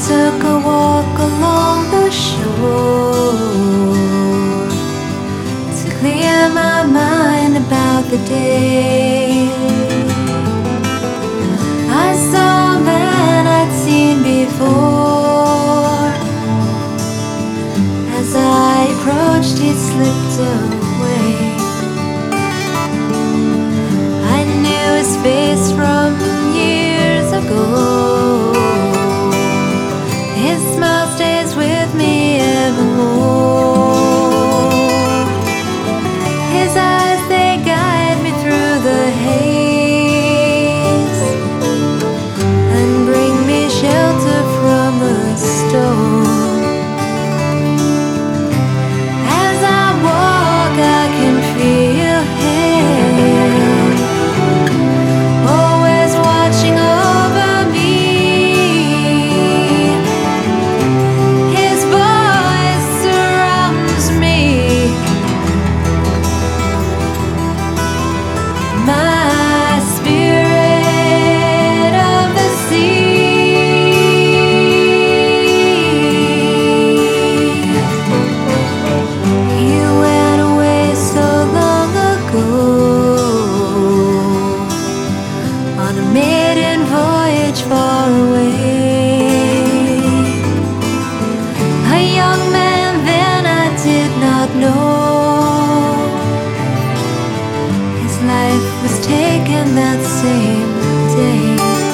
took a walk along the shore to clear my mind about the day. I saw a man I'd seen before. As I approached, he slipped away. I knew his face from years ago. His smile stays with me evermore. His eyes, they guide me through the haze and bring me shelter from a storm. As I walk, I can feel him always watching over me. His voice surrounds me. My spirit of the sea. He went away so long ago on a maiden voyage far away. A young man then I did not know. His life was taken that same day.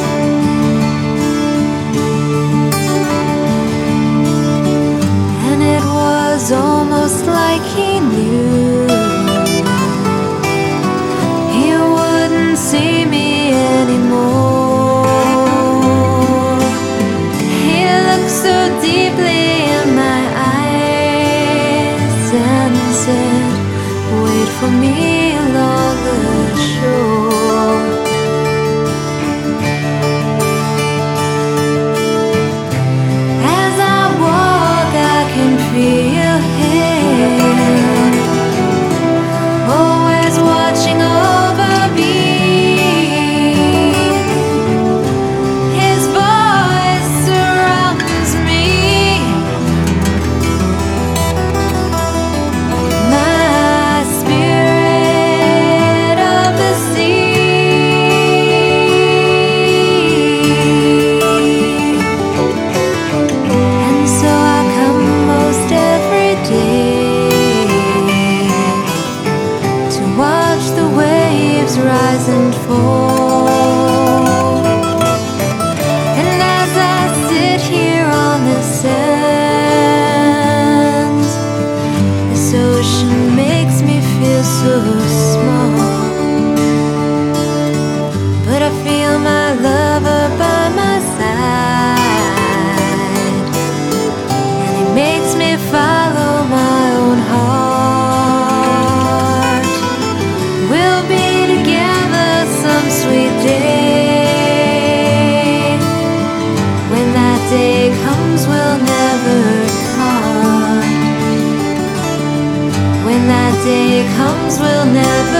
And it was almost like he knew he wouldn't see me anymore. He looked so deeply in my eyes and said, "Wait for me along the shore." As I walk, I can feel him always watching over me. His voice surrounds me. My spirit of the sea. And so I come most every day to watch the waves rise and fall. And as I sit here on the sand, this ocean makes me feel so small. But I feel my lover by my side, and he makes me follow my own heart. We'll be together some sweet day. When that day comes, we'll never part. When that day comes, we'll never